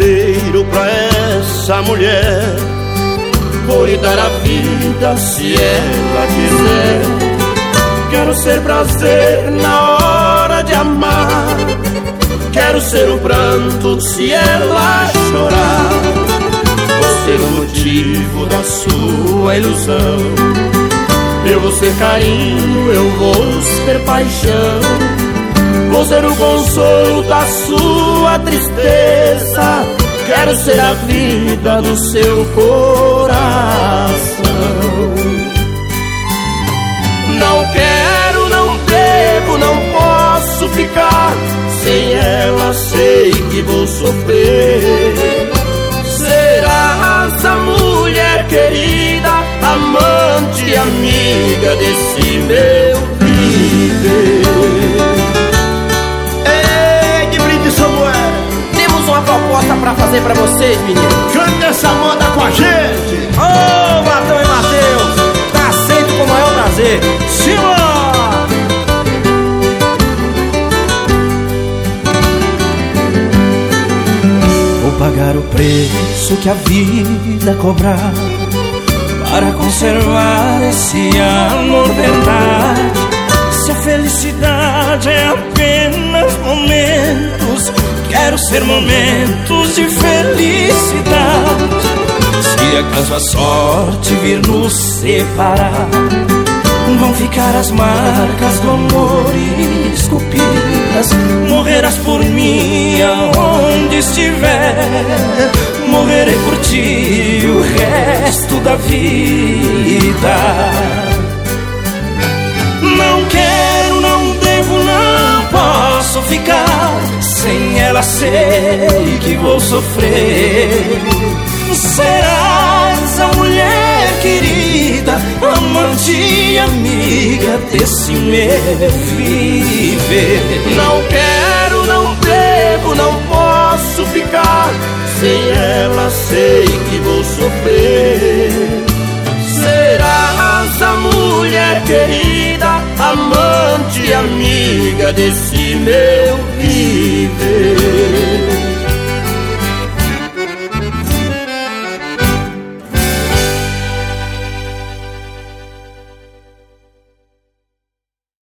inteiro pra essa mulher. Vou lhe dar a vida se ela quiser. Quero ser prazer na hora de amar. Quero ser o pranto se ela chorar. Vou ser o motivo da sua ilusão. Eu vou ser carinho, eu vou ser paixão. Vou ser o consolo da sua tristeza. Quero ser a vida do seu coração. Não quero, não devo, não posso ficar. Sem ela sei que vou sofrer. Serás a mulher querida, amante, amiga desse meu viver. Uma proposta pra fazer pra vocês, meninos. Cante essa moda com a gente. Ô, Matão e Mateus, tá aceito com o maior prazer. Simbora! Vou pagar o preço que a vida cobrar para conservar esse amor verdade. Se a felicidade é apenas momentos, quero ser momentos de felicidade. Se acaso a sorte vir nos separar, vão ficar as marcas do amor esculpidas. Morrerás por mim aonde estiver. Morrerei por ti o resto da vida. Não quero, não devo, não posso ficar. Sem ela sei que vou sofrer. Serás a mulher querida, amante e amiga desse meu viver. Não quero, não devo, não posso ficar. Sem ela sei que vou sofrer. Serás a mulher querida, amante e amiga desse meu viver.